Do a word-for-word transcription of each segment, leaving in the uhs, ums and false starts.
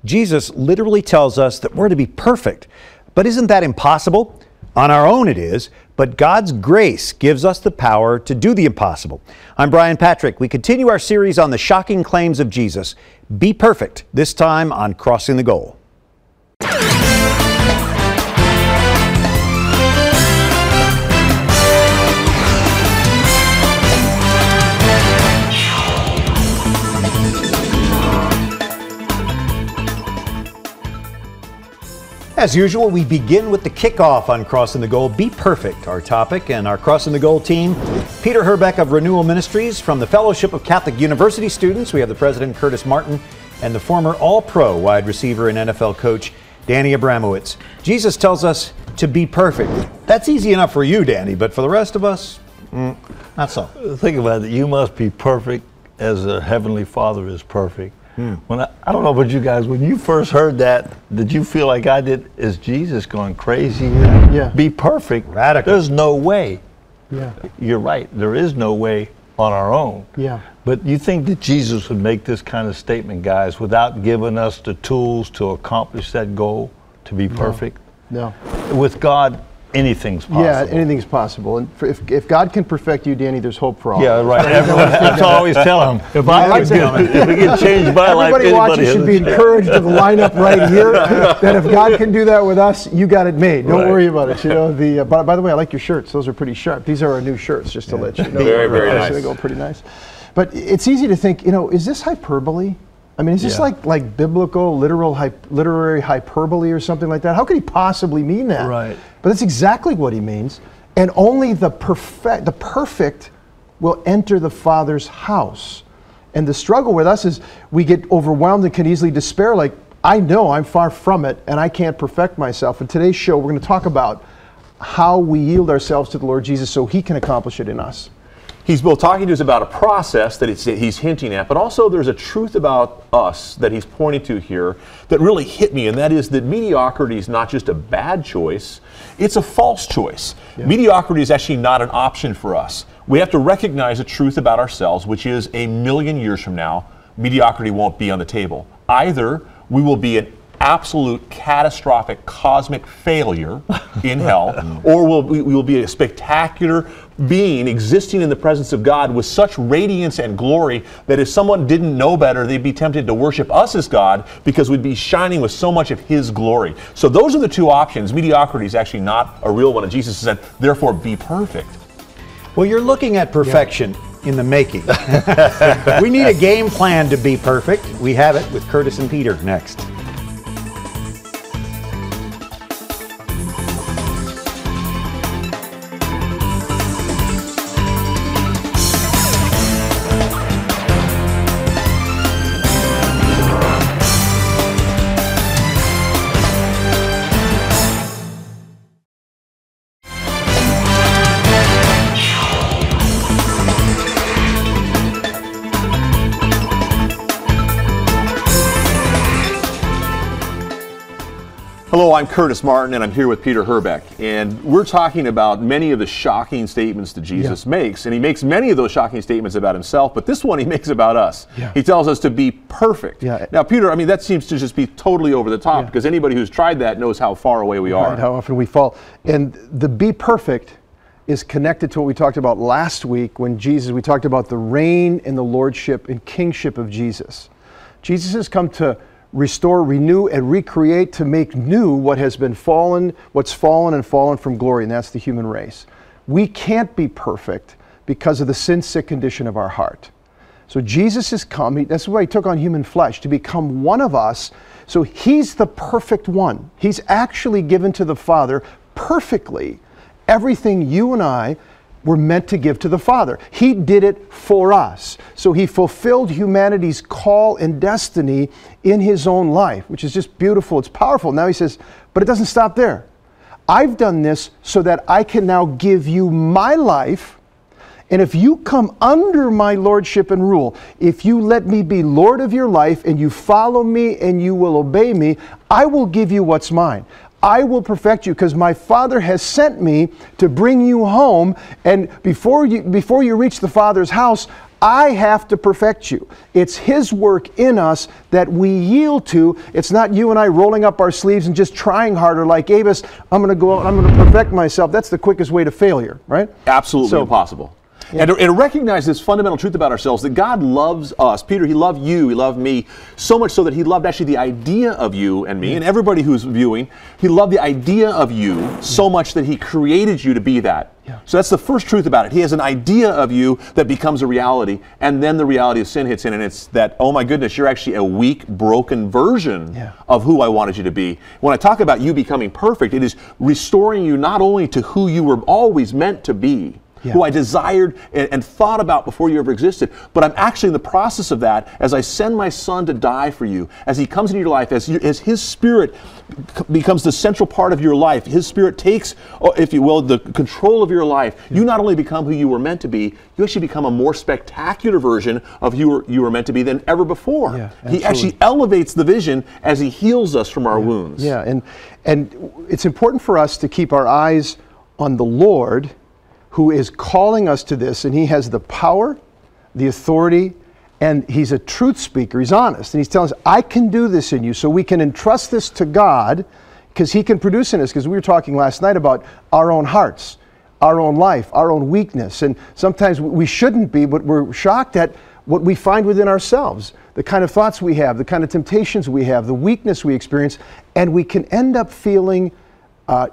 Jesus literally tells us that we're to be perfect. But isn't that impossible? On our own it is, but God's grace gives us the power to do the impossible. I'm Brian Patrick. We continue our series on the shocking claims of Jesus. Be perfect, this time on Crossing the Goal. As usual, we begin with the kickoff on Crossing the Goal. Be perfect, our topic, and our Crossing the Goal team. Peter Herbeck of Renewal Ministries. From the Fellowship of Catholic University Students, we have the president, Curtis Martin, and the former All-Pro wide receiver and N F L coach, Danny Abramowitz. Jesus tells us to be perfect. That's easy enough for you, Danny, but for the rest of us, mm, not so. Think about it. You must be perfect as a Heavenly Father is perfect. Hmm. When I, I don't know about you guys, when you first heard that, did you feel like I did? Is Jesus going crazy here? Yeah. Be perfect. Radical. There's no way. Yeah. You're right. There is no way on our own. Yeah. But you think that Jesus would make this kind of statement, guys, without giving us the tools to accomplish that goal, to be perfect? No. With God, anything's possible. Yeah, anything's possible. And for, if, if God can perfect you, Danny, there's hope for all. Yeah, right. Everyone, that's what I always tell him. If I, like could get, if we get changed my life, Everybody watching anybody should be encouraged to line up right here. That if God can do that with us, you got it made. Don't Right. worry about it. You know. The uh, by, by the way, I like your shirts. Those are pretty sharp. These are our new shirts, just to let you know. Very, very uh, nice. They go pretty nice. But it's easy to think, you know, is this hyperbole? I mean, is this Yeah. like like biblical, literal, hy- literary hyperbole or something like that? How could he possibly mean that? Right. But that's exactly what he means. And only the perfect, the perfect will enter the Father's house. And the struggle with us is we get overwhelmed and can easily despair, like, I know I'm far from it and I can't perfect myself. In today's show, we're going to talk about how we yield ourselves to the Lord Jesus so he can accomplish it in us. He's both talking to us about a process that it's, he's hinting at, but also there's a truth about us that he's pointing to here that really hit me, and that is that mediocrity is not just a bad choice, it's a false choice. Yeah. Mediocrity is actually not an option for us. We have to recognize a truth about ourselves, which is a million years from now, mediocrity won't be on the table. Either we will be an absolute catastrophic cosmic failure in hell, or we'll, we will be a spectacular being existing in the presence of God with such radiance and glory that if someone didn't know better, they'd be tempted to worship us as God because we'd be shining with so much of His glory. So those are the two options. Mediocrity is actually not a real one, and Jesus said, therefore be perfect. Well, you're looking at perfection yeah. in the making. We need a game plan to be perfect. We have it with Curtis and Peter next. Hello, I'm Curtis Martin, and I'm here with Peter Herbeck, and we're talking about many of the shocking statements that Jesus yeah. makes, and he makes many of those shocking statements about himself, but this one he makes about us. Yeah. He tells us to be perfect. Yeah. Now, Peter, I mean, that seems to just be totally over the top, Yeah. because anybody who's tried that knows how far away we are. Right, how often we fall. And the be perfect is connected to what we talked about last week when Jesus, we talked about the reign and the lordship and kingship of Jesus. Jesus has come to restore, renew, and recreate, to make new what has been fallen, what's fallen and fallen from glory, and that's the human race. We can't be perfect because of the sin-sick condition of our heart. So Jesus has come, he, that's why he took on human flesh, to become one of us. So he's the perfect one. He's actually given to the Father perfectly everything you and I were meant to give to the Father. He did it for us. So he fulfilled humanity's call and destiny in his own life, which is just beautiful. It's powerful. Now he says, but it doesn't stop there. I've done this so that I can now give you my life. And if you come under my lordship and rule, if you let me be Lord of your life and you follow me and you will obey me, I will give you what's mine. I will perfect you because my Father has sent me to bring you home. And before you, before you reach the Father's house, I have to perfect you. It's His work in us that we yield to. It's not you and I rolling up our sleeves and just trying harder like Avis. I'm going to go out, I'm going to perfect myself. That's the quickest way to failure, right? Absolutely So- impossible. Yeah. And, to, and to recognize this fundamental truth about ourselves, that God loves us. Peter, He loved you, He loved me, so much so that He loved actually the idea of you and me and everybody who's viewing. He loved the idea of you so much that He created you to be that. Yeah. So that's the first truth about it. He has an idea of you that becomes a reality, and then the reality of sin hits in, and it's that, oh my goodness, you're actually a weak, broken version Yeah. of who I wanted you to be. When I talk about you becoming perfect, it is restoring you not only to who you were always meant to be, Yeah. who I desired and, and thought about before you ever existed. But I'm actually in the process of that as I send my Son to die for you, as He comes into your life, as, you, as His Spirit c- becomes the central part of your life. His Spirit takes, oh, if you will, the control of your life. You not only become who you were meant to be, you actually become a more spectacular version of who you were, you were meant to be than ever before. Yeah, he absolutely. actually elevates the vision as He heals us from our wounds. Yeah, and and it's important for us to keep our eyes on the Lord, who is calling us to this, and He has the power, the authority, and He's a truth speaker. He's honest, and He's telling us, I can do this in you. So we can entrust this to God, because He can produce in us, because we were talking last night about our own hearts, our own life, our own weakness, and sometimes we shouldn't be, but we're shocked at what we find within ourselves, the kind of thoughts we have, the kind of temptations we have, the weakness we experience, and we can end up feeling uh,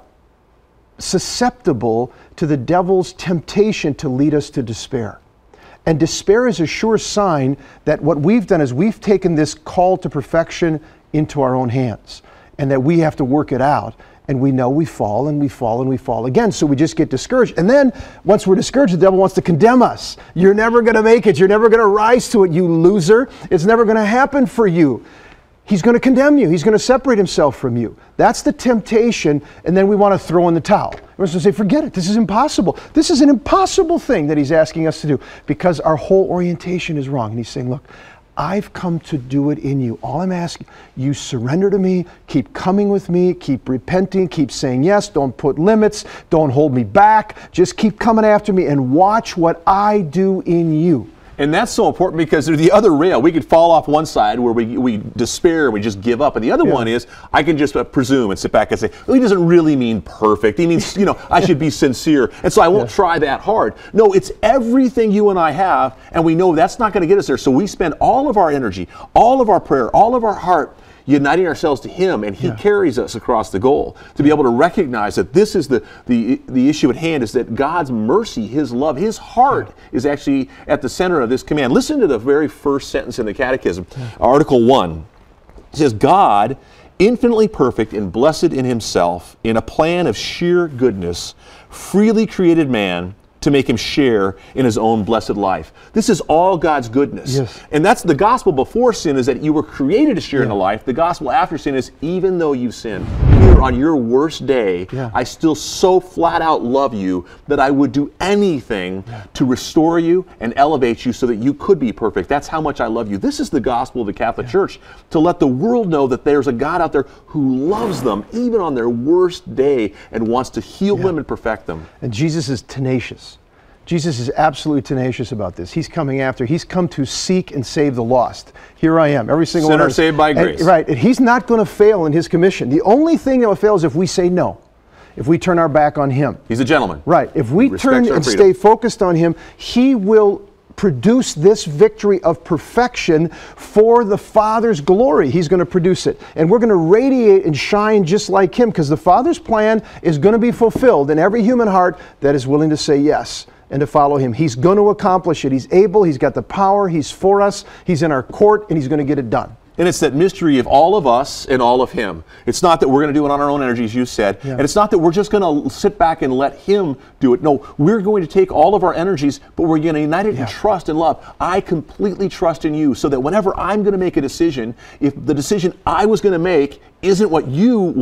susceptible to the devil's temptation to lead us to despair. And despair is a sure sign that what we've done is we've taken this call to perfection into our own hands, and that we have to work it out. And we know we fall and we fall and we fall again, so we just get discouraged. And then once we're discouraged, the devil wants to condemn us. You're never going to make it. You're never going to rise to it, you loser. It's never going to happen for you. He's going to condemn you. He's going to separate himself from you. That's the temptation, and then we want to throw in the towel. We're supposed to say, forget it. This is impossible. This is an impossible thing that He's asking us to do, because our whole orientation is wrong. And He's saying, look, I've come to do it in you. All I'm asking, you surrender to me, keep coming with me, keep repenting, keep saying yes, don't put limits, don't hold me back, just keep coming after me and watch what I do in you. And that's so important, because there's the other rail. We could fall off one side where we, we despair, we just give up. And the other Yeah. one is, I can just uh, presume and sit back and say, well, He doesn't really mean perfect. He means, you know, I should be sincere. And so I won't Yeah. try that hard. No, it's everything you and I have, and we know that's not going to get us there. So we spend all of our energy, all of our prayer, all of our heart, uniting ourselves to Him, and He Yeah. carries us across the goal. To be able to recognize that this is the, the, the issue at hand, is that God's mercy, His love, His heart yeah. is actually at the center of this command. Listen to the very first sentence in the Catechism, yeah. Article one. It says, God, infinitely perfect and blessed in Himself, in a plan of sheer goodness, freely created man to make him share in his own blessed life. This is all God's goodness. Yes. And that's the gospel before sin, is that you were created to share yeah. in the life. The gospel after sin is, even though you've sinned, here on your worst day, yeah. I still so flat out love you that I would do anything yeah. to restore you and elevate you so that you could be perfect. That's how much I love you. This is the gospel of the Catholic yeah. Church, to let the world know that there's a God out there who loves them even on their worst day and wants to heal yeah. them and perfect them. And Jesus is tenacious. Jesus is absolutely tenacious about this. He's coming after. He's come to seek and save the lost. Here I am, every single Sinner one. saved by and, grace. Right, and He's not going to fail in His commission. The only thing that will fail is if we say no, if we turn our back on Him. He's a gentleman. Right, if we He turn respects our and freedom. stay focused on Him, He will produce this victory of perfection for the Father's glory. He's going to produce it. And we're going to radiate and shine just like Him, because the Father's plan is going to be fulfilled in every human heart that is willing to say yes and to follow Him. He's going to accomplish it. He's able. He's got the power. He's for us. He's in our court, and He's going to get it done. And it's that mystery of all of us and all of Him. It's not that we're going to do it on our own energy, as you said. Yeah. And it's not that we're just going to sit back and let Him do it. No, we're going to take all of our energies, but we're going to unite it Yeah. in trust and love. I completely trust in you, so that whenever I'm going to make a decision, if the decision I was going to make isn't what you want,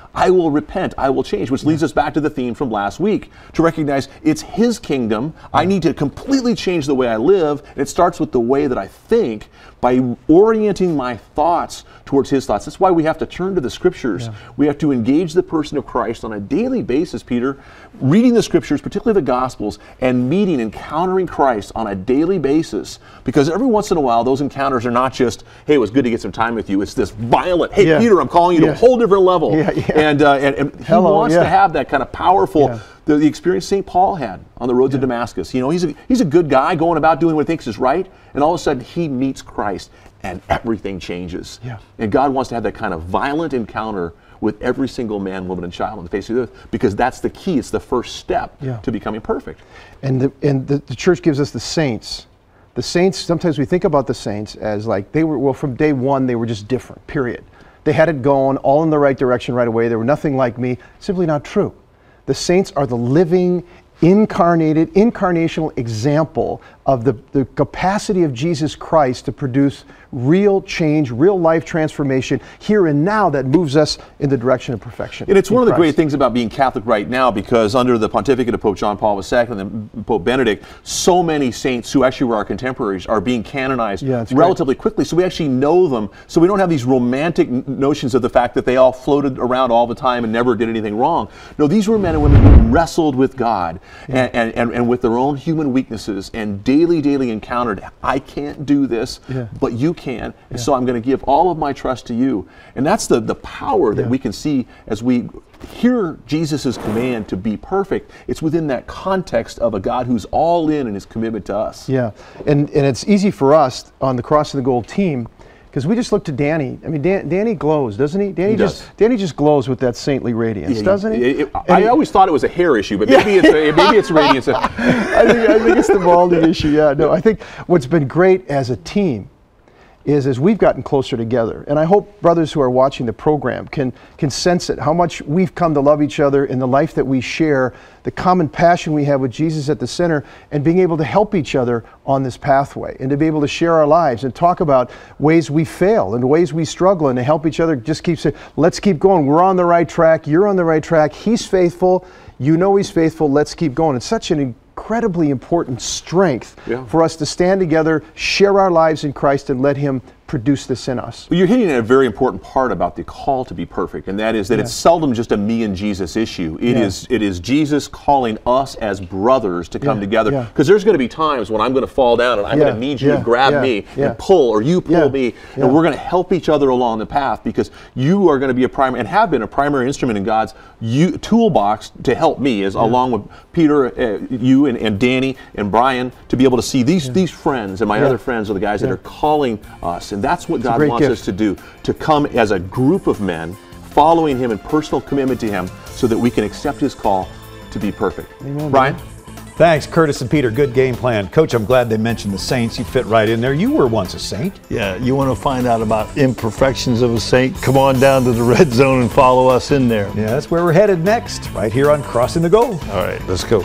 I will repent, I will change, which leads us back to the theme from last week, to recognize it's His kingdom. I need to completely change the way I live. And it starts with the way that I think, by orienting my thoughts towards His thoughts. That's why we have to turn to the Scriptures. Yeah. We have to engage the person of Christ on a daily basis, Peter, reading the Scriptures, particularly the Gospels, and meeting, encountering Christ on a daily basis. Because every once in a while, those encounters are not just, hey, it was good to get some time with you. It's this violent, hey, yeah. Peter, I'm calling you yeah. to a whole different level. Yeah, yeah. And, uh, and, and He Hello, wants yeah. to have that kind of powerful, yeah. the, the experience Saint Paul had on the road yeah. to Damascus. You know, he's a, he's a good guy going about doing what he thinks is right, and all of a sudden he meets Christ, and everything changes. Yeah. And God wants to have that kind of violent encounter with every single man, woman, and child on the face of the earth, because that's the key. It's the first step yeah. to becoming perfect. And the, and the, the church gives us the saints. The saints, sometimes we think about the saints as like they were, well, from day one, they were just different, period. They had it going all in the right direction right away. They were nothing like me. Simply not true. The saints are the living, incarnated, incarnational example of the, the capacity of Jesus Christ to produce real change, real life transformation here and now that moves us in the direction of perfection. And it's one of the Christ. great things about being Catholic right now, because under the pontificate of Pope John Paul the Second and then Pope Benedict, so many saints who actually were our contemporaries are being canonized yeah, relatively great. quickly. So we actually know them. So we don't have these romantic n- notions of the fact that they all floated around all the time and never did anything wrong. No, these were men and women who wrestled with God yeah. and, and, and, and with their own human weaknesses, and daily, daily encountered, I can't do this, yeah. but you can, and yeah. so I'm going to give all of my trust to you. And that's the, the power that yeah. we can see as we hear Jesus' command to be perfect. It's within that context of a God who's all in in His commitment to us. Yeah, and, and it's easy for us on the Cross and the Gold team, because we just look to Danny. I mean, Dan, Danny glows, doesn't he? Danny he just does. Danny just glows with that saintly radiance, yeah, doesn't he? It, it, I he, always thought it was a hair issue, but maybe it's a, maybe it's radiance. I think I think it's the balding issue. Yeah, no, I think what's been great as a team is as we've gotten closer together, and I hope brothers who are watching the program can can sense it, how much we've come to love each other in the life that we share, the common passion we have with Jesus at the center, and being able to help each other on this pathway, and to be able to share our lives and talk about ways we fail and ways we struggle, and to help each other just keep saying, let's keep going, we're on the right track, you're on the right track, He's faithful, you know He's faithful, let's keep going. It's such an incredibly important strength yeah. for us to stand together, share our lives in Christ, and let Him produce this in us. Well, you're hitting at a very important part about the call to be perfect, and that is that yeah. it's seldom just a me and Jesus issue. It yeah. is it is Jesus calling us as brothers to come yeah. together. Yeah. Because there's going to be times when I'm going to fall down and I'm yeah. going to need you yeah. to grab yeah. me yeah. and pull, or you pull yeah. me, yeah. and we're going to help each other along the path, because you are going to be a primary, and have been a primary instrument in God's you, toolbox to help me, as yeah. along with Peter, uh, you, and, and Danny, and Brian, to be able to see these, yeah. these friends, and my yeah. other friends are the guys yeah. that are calling us, and that's what it's God wants gift. us to do, to come as a group of men following Him in personal commitment to Him, so that we can accept His call to be perfect. Amen, Brian? man. Thanks, Curtis and Peter. Good game plan. Coach, I'm glad they mentioned the saints. You fit right in there. You were once a saint. Yeah, you want to find out about imperfections of a saint? Come on down to the Red Zone and follow us in there. Yeah, that's where we're headed next, right here on Crossing the Goal. All right, let's go.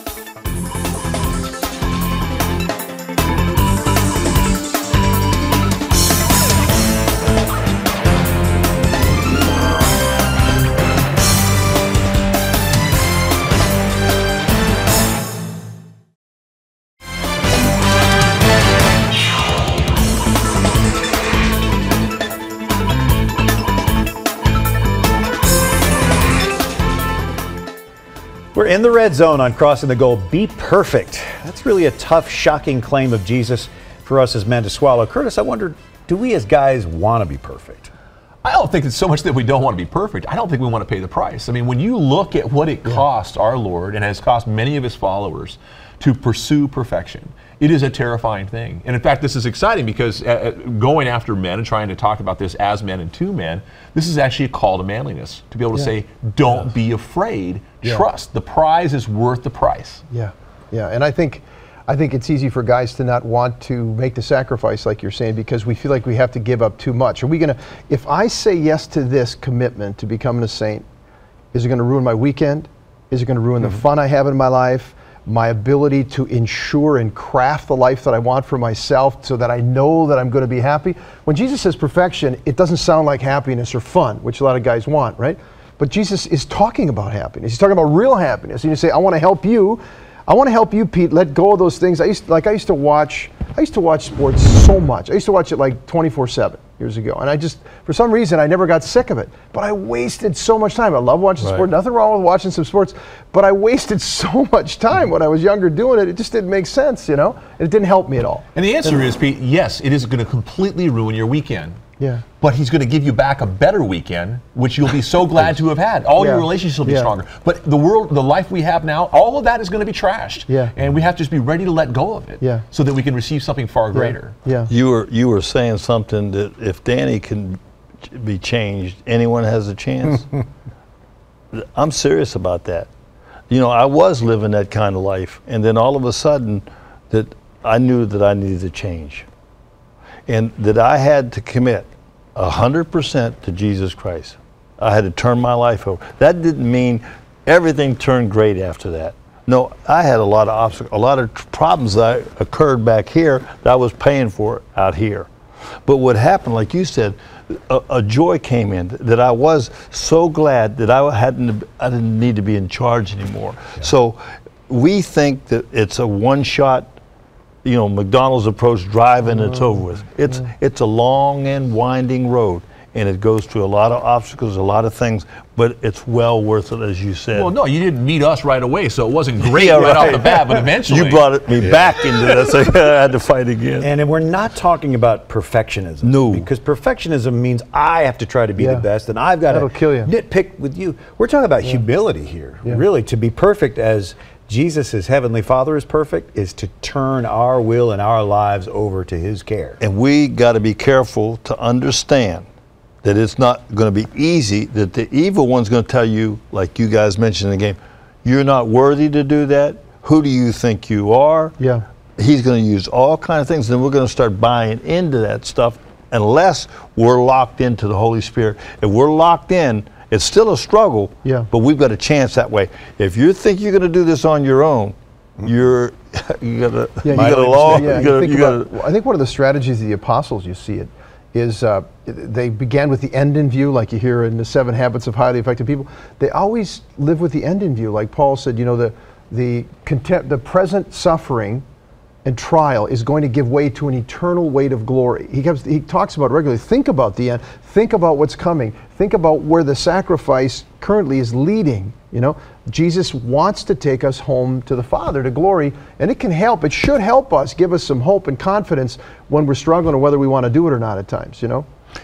We're in the red zone on Crossing the Goal. Be perfect. That's really a tough, shocking claim of Jesus for us as men to swallow. Curtis, I wonder, do we as guys want to be perfect? I don't think it's so much that we don't want to be perfect. I don't think we want to pay the price. I mean, when you look at what it cost our Lord, and has cost many of His followers, to pursue perfection, it is a terrifying thing. And in fact, this is exciting, because uh, going after men and trying to talk about this as men and to men, this is actually a call to manliness, to be able to yeah. say, don't yeah. be afraid, yeah. trust. The prize is worth the price. Yeah, yeah, and I think I think it's easy for guys to not want to make the sacrifice, like you're saying, because we feel like we have to give up too much. Are we gonna, if I say yes to this commitment to becoming a saint, is it gonna ruin my weekend? Is it gonna ruin mm-hmm. the fun I have in my life? My ability to ensure and craft the life that I want for myself, so that I know that I'm going to be happy? When Jesus says perfection, it doesn't sound like happiness or fun, which a lot of guys want, right? But Jesus is talking about happiness. He's talking about real happiness. And you say, I want to help you. I want to help you, Pete, let go of those things. I used to, like I used to watch, I used to watch sports so much. I used to watch it like twenty-four seven years ago. And I just, for some reason, I never got sick of it. But I wasted so much time. I love watching Right. sport. Nothing wrong with watching some sports. But I wasted so much time when I was younger doing it. It just didn't make sense, you know? And it didn't help me at all. And the answer is, Pete, yes, it is going to completely ruin your weekend. Yeah. But he's going to give you back a better weekend, which you'll be so glad to have had. All Yeah. your relationships will be Yeah. stronger. But the world, the life we have now, all of that is going to be trashed. Yeah. And we have to just be ready to let go of it. Yeah. So that we can receive something far greater. Yeah. You were you were saying something that if Danny can ch- be changed, anyone has a chance. I'm serious about that. You know, I was living that kind of life, and then all of a sudden, that I knew that I needed to change, and that I had to commit a hundred percent to Jesus Christ. I had to turn my life over. That didn't mean everything turned great after that. No, I had a lot of obstacles, a lot of tr- problems that occurred back here that I was paying for out here. But what happened, like you said, a, a joy came in that I was so glad that I hadn't, I didn't need to be in charge anymore. So we think that it's a one-shot, you know, McDonald's approach, drive and it's over with. It's it's a long and winding road, and it goes through a lot of obstacles, a lot of things, but it's well worth it, as you said. Well, no, you didn't meet us right away, so it wasn't great Yeah, right, off right. the bat, but eventually. You brought it, me back into that, so I had to fight again. And we're not talking about perfectionism. No. Because perfectionism means I have to try to be Yeah. the best and I've got That'll to kill you. nitpick with you. We're talking about humility here. Yeah. Really, to be perfect as Jesus, as Heavenly Father, is perfect, is to turn our will and our lives over to His care. And we got to be careful to understand that it's not going to be easy, that the evil one's going to tell you, like you guys mentioned in the game, you're not worthy to do that. Who do you think you are? Yeah. He's going to use all kinds of things, and we're going to start buying into that stuff unless we're locked into the Holy Spirit. If we're locked in, it's still a struggle, Yeah. but we've got a chance that way. If you think you're going to do this on your own, you're you got to Yeah, you got a gotta- law. yeah, you got think you got about- I think one of the strategies of the apostles, you see it, is uh, they began with the end in view, like you hear in the Seven Habits of Highly Effective People. They always live with the end in view, like Paul said. You know, the the contempt, the present suffering and trial is going to give way to an eternal weight of glory. He comes, he talks about it regularly. Think about the end. Think about what's coming. Think about where the sacrifice currently is leading. You know, Jesus wants to take us home to the Father, to glory, and it can help. It should help us, give us some hope and confidence when we're struggling or whether we want to do it or not at times. You know.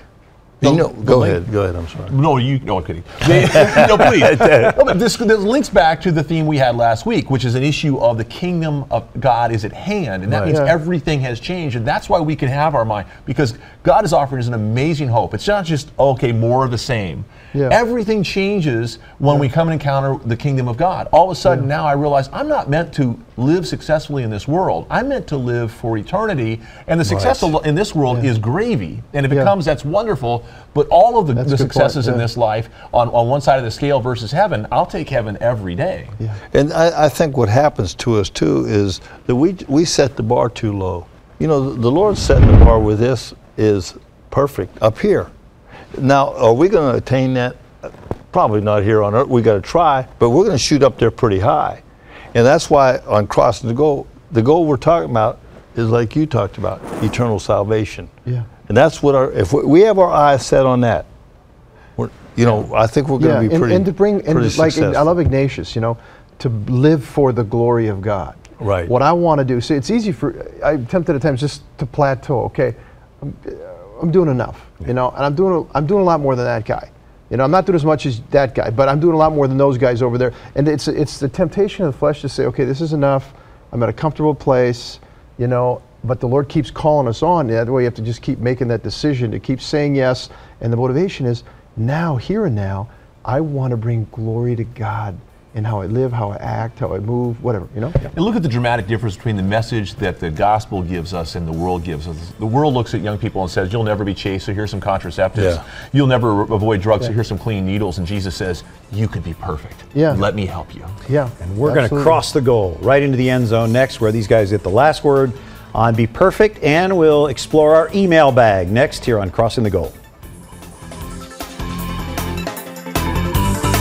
You know, the go link- ahead. Go ahead. I'm sorry. No, you. No, I'm kidding. They, no, please. No, but this, this links back to the theme we had last week, which is an issue of the kingdom of God is at hand, and that Right. means Yeah. everything has changed, and that's why we can have our mind, because God is offering us an amazing hope. It's not just okay, more of the same. Yeah. Everything changes when we come and encounter the kingdom of God. All of a sudden, now I realize I'm not meant to live successfully in this world. I'm meant to live for eternity, and the success Right. in this world is gravy. And if it Yeah. comes, that's wonderful. But all of the, That's the a good point, successes in yeah. this life on, on one side of the scale versus heaven, I'll take heaven every day. Yeah. And I, I think what happens to us too is that we we set the bar too low. You know, the, the Lord setting the bar with this is perfect up here. Now, are we going to attain that? Probably not here on earth. We got to try, but we're going to shoot up there pretty high. And that's why on crossing the goal, the goal we're talking about is like you talked about, eternal salvation. Yeah. And that's what our, if we, we have our eyes set on that, we're, you know, I think we're going Yeah, to be and, pretty, and to bring and pretty like successful. I love Ignatius, you know, to live for the glory of God. Right. What I want to do. See, it's easy for I'm tempted at times just to plateau. Okay, I'm, I'm doing enough, you know, and I'm doing a, I'm doing a lot more than that guy. You know, I'm not doing as much as that guy, but I'm doing a lot more than those guys over there. And it's it's the temptation of the flesh to say, okay, this is enough. I'm at a comfortable place, you know. But the Lord keeps calling us on. That way, you have to just keep making that decision to keep saying yes. And the motivation is now, here and now, I want to bring glory to God in how I live, how I act, how I move, whatever, you know? And look at the dramatic difference between the message that the gospel gives us and the world gives us. The world looks at young people and says, you'll never be chaste, so here's some contraceptives. Yeah. You'll never avoid drugs, so Yeah. here's some clean needles. And Jesus says, you could be perfect. Yeah. Let me help you. Yeah. And we're going to absolutely. cross the goal right into the end zone next, where these guys get the last word on Be Perfect, and we'll explore our email bag next here on Crossing the Goal.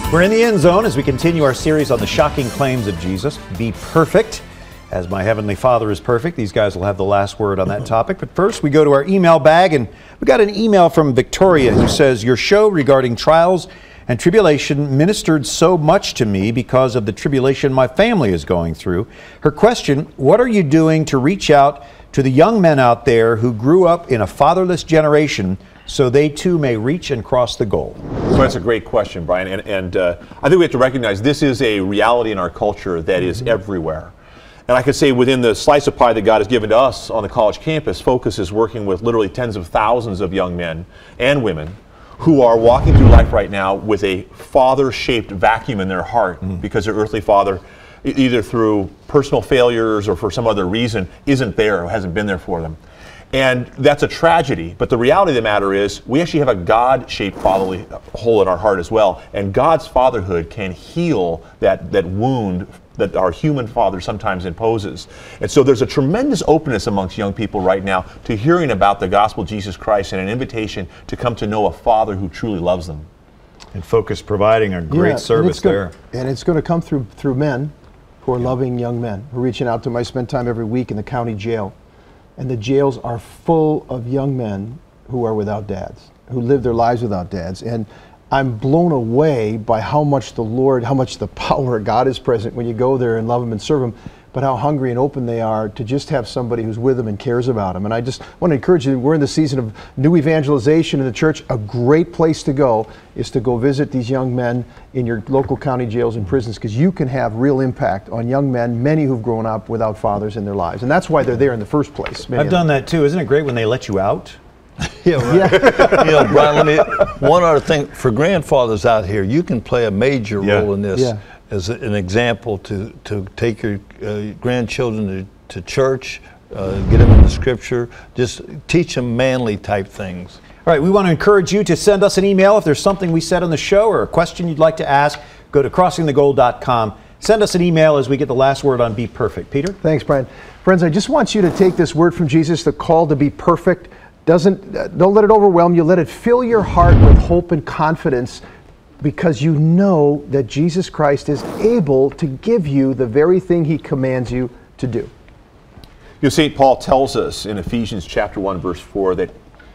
We're in the end zone as we continue our series on the shocking claims of Jesus. Be perfect, as my Heavenly Father is perfect. These guys will have the last word on that topic. But first, we go to our email bag, and we got an email from Victoria who says, your show regarding trials and tribulation ministered so much to me because of the tribulation my family is going through. Her question, what are you doing to reach out to the young men out there who grew up in a fatherless generation so they too may reach and cross the goal? So that's a great question, Brian. And, and uh, I think we have to recognize this is a reality in our culture that is mm-hmm. everywhere. And I could say within the slice of pie that God has given to us on the college campus, Focus is working with literally tens of thousands of young men and women who are walking through life right now with a father-shaped vacuum in their heart mm. because their earthly father, either through personal failures or for some other reason, isn't there or hasn't been there for them. And that's a tragedy, but the reality of the matter is we actually have a God-shaped fatherly hole in our heart as well, and God's fatherhood can heal that, that wound that our human father sometimes imposes. And so there's a tremendous openness amongst young people right now to hearing about the gospel of Jesus Christ and an invitation to come to know a father who truly loves them. And Focus providing a great yeah, service and there. Gonna, and it's going to come through through men who are yeah. loving young men, who are reaching out to them. I spend time every week in the county jail. And the jails are full of young men who are without dads, who live their lives without dads. And I'm blown away by how much the Lord, how much the power of God is present when you go there and love Him and serve Him, but how hungry and open they are to just have somebody who's with them and cares about them. And I just want to encourage you, we're in the season of new evangelization in the church. A great place to go is to go visit these young men in your local county jails and prisons, because you can have real impact on young men, many who've grown up without fathers in their lives. And that's why they're there in the first place. I've done that too. Isn't it great when they let you out? Yeah, right. Yeah. You know, Brian, let me, one other thing, for grandfathers out here, you can play a major yeah. role in this yeah. as an example to, to take your uh, grandchildren to, to church, uh, get them into Scripture, just teach them manly type things. All right, we want to encourage you to send us an email if there's something we said on the show or a question you'd like to ask. Go to crossing the goal dot com. Send us an email as we get the last word on Be Perfect. Peter? Thanks, Brian. Friends, I just want you to take this word from Jesus, the call to be perfect. Doesn't, uh, don't let it overwhelm you. Let it fill your heart with hope and confidence, because you know that Jesus Christ is able to give you the very thing He commands you to do. You know, Saint Paul tells us in Ephesians chapter one, verse four, that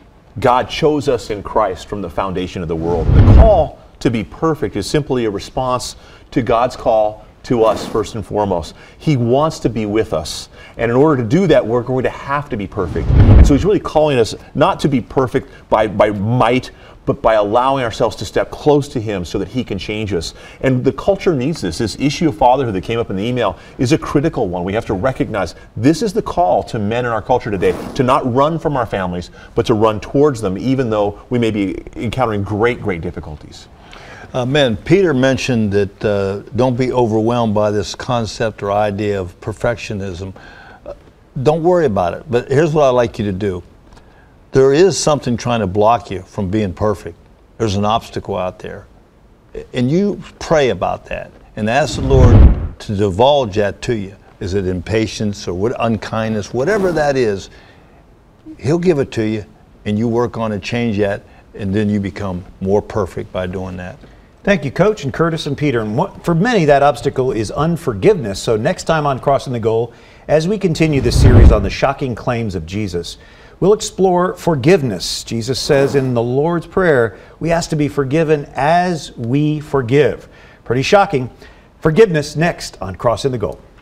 God chose us in Christ from the foundation of the world. The call to be perfect is simply a response to God's call to us first and foremost. He wants to be with us. And in order to do that, we're going to have to be perfect. And so He's really calling us not to be perfect by, by might, but by allowing ourselves to step close to Him so that He can change us. And the culture needs this. This issue of fatherhood that came up in the email is a critical one. We have to recognize this is the call to men in our culture today, to not run from our families, but to run towards them, even though we may be encountering great, great difficulties. Uh, man, Peter mentioned that uh, don't be overwhelmed by this concept or idea of perfectionism. Uh, don't worry about it. But here's what I'd like you to do. There is something trying to block you from being perfect. There's an obstacle out there. And you pray about that and ask the Lord to divulge that to you. Is it impatience or what, unkindness, whatever that is, He'll give it to you, and you work on it, change that, and then you become more perfect by doing that. Thank you, Coach, and Curtis and Peter. And what, for many, that obstacle is unforgiveness. So next time on Crossing the Goal, as we continue this series on the shocking claims of Jesus, we'll explore forgiveness. Jesus says in the Lord's Prayer, we ask to be forgiven as we forgive. Pretty shocking. Forgiveness next on Crossing the Goal.